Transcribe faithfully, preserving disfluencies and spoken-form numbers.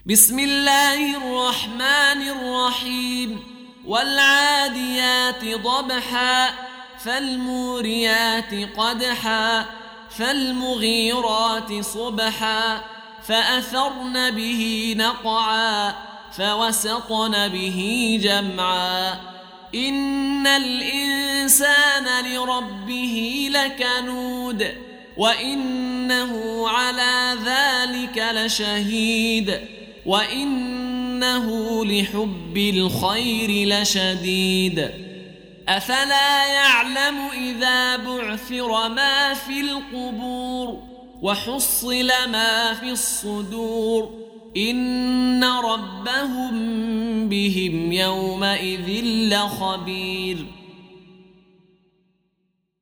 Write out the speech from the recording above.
بسم الله الرحمن الرحيم والعاديات ضبحا فالموريات قدحا فالمغيرات صبحا فأثرن به نقعا فوسطن به جمعا إن الإنسان لربه لكنود وإنه على ذلك لشهيد وإنه لحب الخير لشديد أفلا يعلم إذا بعثر ما في القبور وحصل ما في الصدور إن ربهم بهم يومئذ لخبير